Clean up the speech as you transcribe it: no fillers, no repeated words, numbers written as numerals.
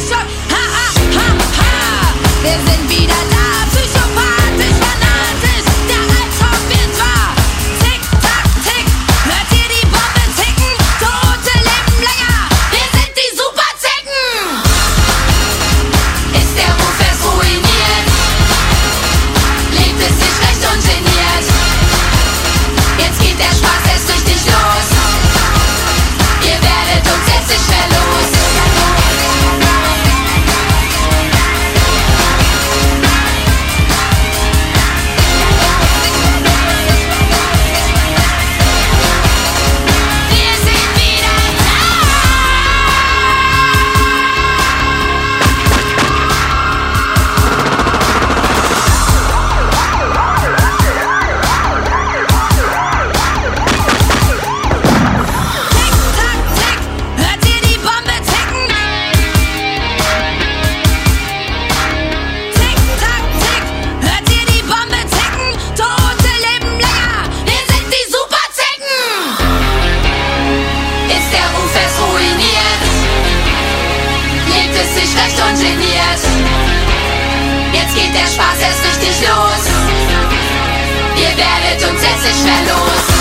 Schock. Ha, ha, ha, ha. Wir sind wieder da, psychopathisch, fanatisch. Der Albtraum wird wahr. Tick, tack, tick. Hört ihr die Bombe ticken? Tote leben länger. Wir sind die Superzecken. Ist der Ruf erst ruiniert? Lebt es sich recht ungeniert? Jetzt geht der Spaß erst richtig los. Ihr werdet uns jetzt nicht mehr los. Wir sind wieder da. Tick, tack, tick. Hört ihr die Bombe ticken? Tick, tack, tick. Hört ihr die Bombe ticken? Tote leben länger. Wir sind die Superzecken. Ist der Ruf erst ruiniert? Lebt es sich recht ungeniert? Jetzt geht der Spaß erst richtig los. Ihr werdet uns jetzt nicht mehr los.